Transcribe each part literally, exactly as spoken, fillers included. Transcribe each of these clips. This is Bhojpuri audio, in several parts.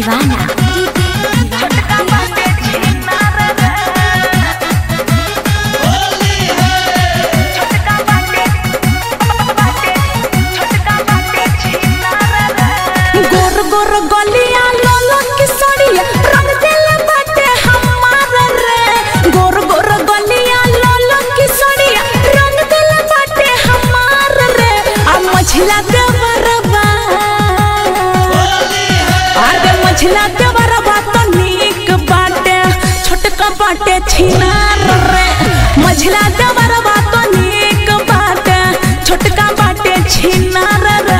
दीवाना गोर गोर गलिया लोलो की सड़िया रंग दिल बाटे हमार रे। गोर गोर गलिया लोलो की सड़िया रंग दिल बाटे हमार रे। आ मछला देवरबा आगे मछला देवरबा तो नीक बाटे छोटका बाटे छिनार रे। मछला देवरबा तो नीक बाटे छोटका बाटे छिनार रे।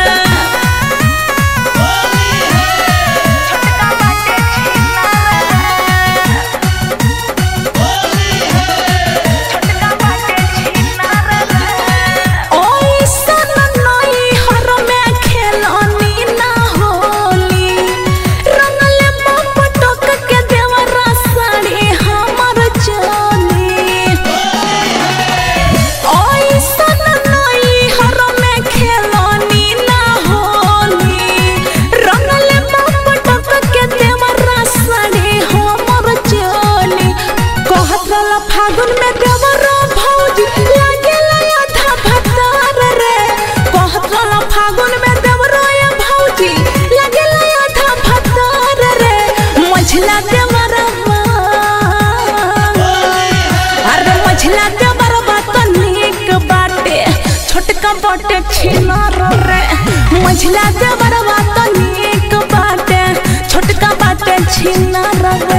फागुन में देवरो भौजी लागेला आधा भतार रे। कहतला फागुन में देवरो या भौजी लागेला आधा भतार रे। मछला देवरबा अरे मछला देवरबा तो नीक बाटे छोटका बाटे छिनार रे। मछला देवरबा तो नीक बाटे छोटका बाटे छिनार रे।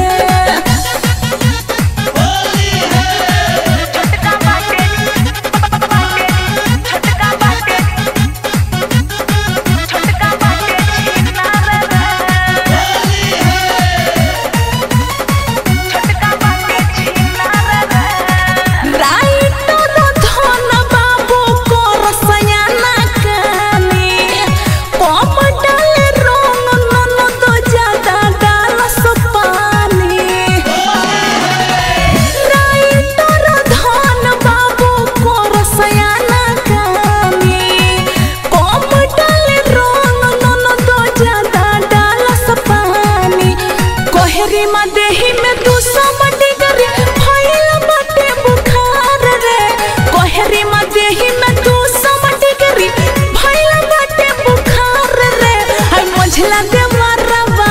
देही में दू सौ डिग्री भइल बाटे बुखार रे। कोहरी में देही में दू सौ डिग्री भइल बाटे बुखार रे। हाय मछला देवरबा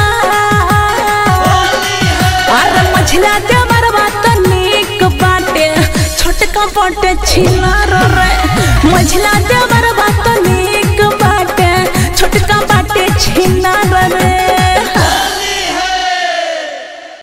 अरे मछला देवरबा तो नीक बाटे छोटका बाटे छिनार रे। मछला देवरबा तो नीक बाटे छोटका बाटे छिनार।